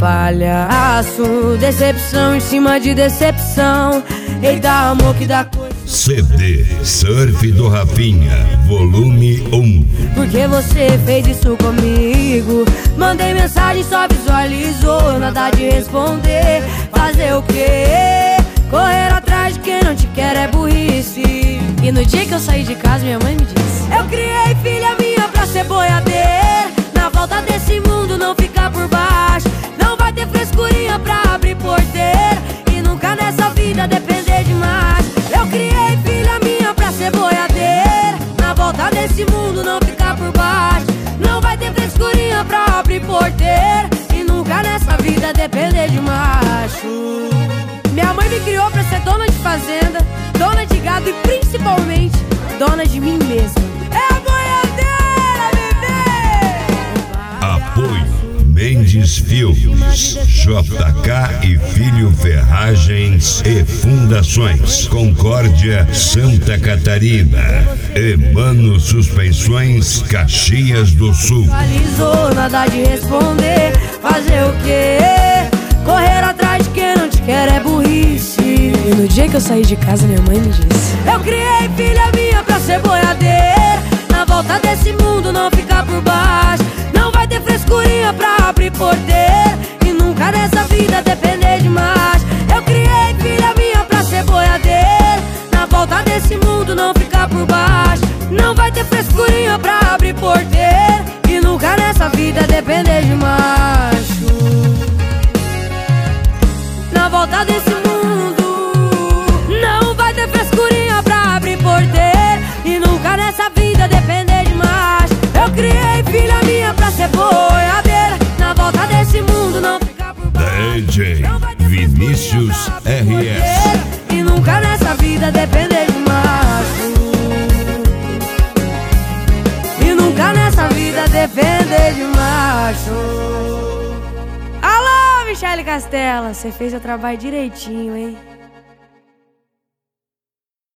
palhaço, decepção em cima de decepção. Eita, amor, que dá coisa. CD Surf do Rafinha, volume 1. Porque você fez isso comigo? Mandei mensagem, só visualizou, nada de responder. Fazer o quê? Correr atrás de quem não te quer é burrice. E no dia que eu saí de casa, minha mãe me disse: eu criei filha minha pra ser boiadeira. Na volta desse mundo não ficar por baixo. Não vai ter frescurinha pra abrir porteira. E nunca nessa vida depender demais. Eu criei filha minha pra ser boiadeira. Na volta desse mundo não ficar por baixo. Não vai ter frescurinha pra abrir porteira. E nunca nessa vida depender de macho. Minha mãe me criou pra ser dona de fazenda, dona de gado e principalmente dona de mim mesma. É a boiadeira, bebê! Apoio Mendes Filmes, JK e Filho Ferragens e Fundações, Concórdia, Santa Catarina. Emano Suspensões, Caxias do Sul. Visualizou, nada de responder. Fazer o quê? Correr atrás de quem não te quer é burrice. E no dia que eu saí de casa, minha mãe me disse: eu criei filha minha pra ser boiadeira. Na volta desse mundo não ficar por baixo. Não vai ter frescurinha pra abrir porteira. E nunca nessa vida depender de mais. Eu criei filha minha pra ser boiadeira. Na volta desse mundo não ficar por baixo. Não vai ter frescurinha pra abrir porteira. E nunca nessa vida depender de macho. Na volta desse mundo não vai ter frescurinha pra abrir porteira. E nunca nessa vida depender de macho. Eu criei filha minha pra ser boiadeira. Na volta desse mundo não ficar por baixo. DJ Vinícius RS. E nunca nessa vida depender de macho. E nunca nessa vida depender de macho. Alô, Michele Castela, você fez seu trabalho direitinho, hein?